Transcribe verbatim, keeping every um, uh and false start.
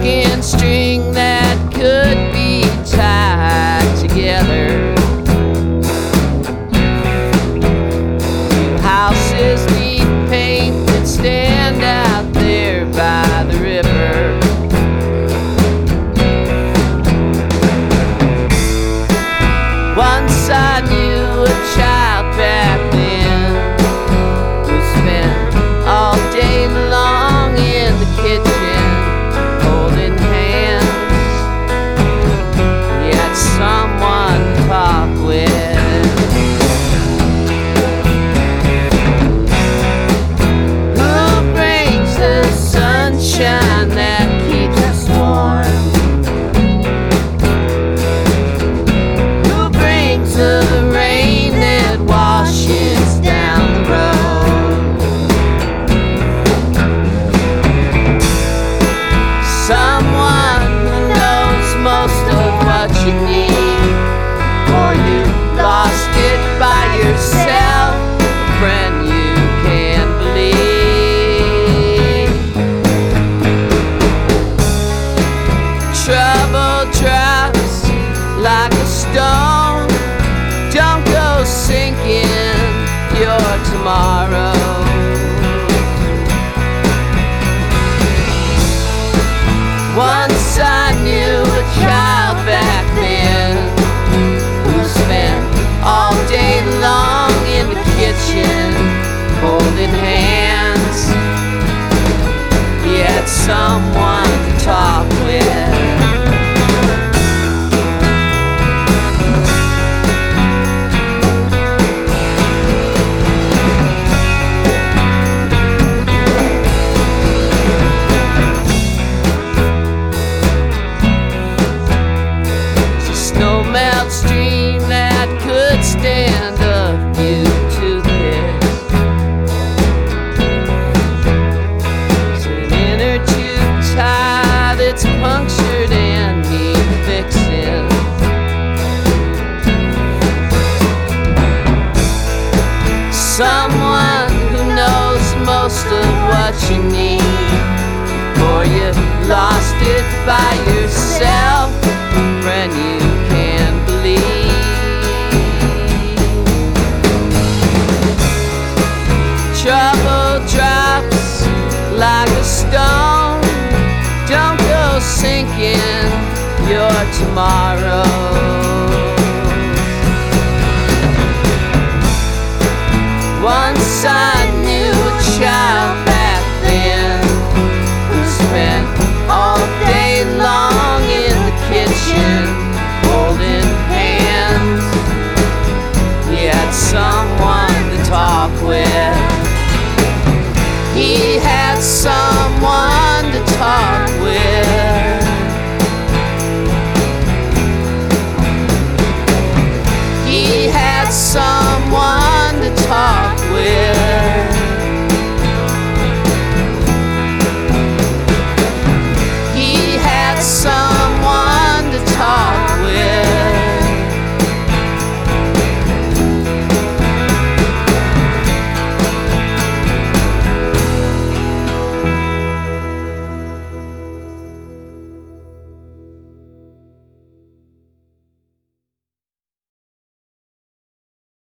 broken string that could be tied together. Two houses need paint that stand out there by the river. Once I knew a child back then who spent all day long in the kitchen holding hands. He had someone to talk with. Who brings the sunshine that keeps us warm? Who brings the rain that washes down the road? Someone who knows most of what you need, or you lost it by yourself, a friend you can believe. Trouble drops like a stone, don't go sinking your tomorrow. Once I knew a child back then who spent all day long in the kitchen holding hands. He had someone to talk with. No melt stream that could stand a view to this. It's an inner tube tie that's punctured and need fixing. Someone who knows most of what you need, or you lost it by yourself, friend you can believe. Trouble drops like a stone, don't go sinking your tomorrow.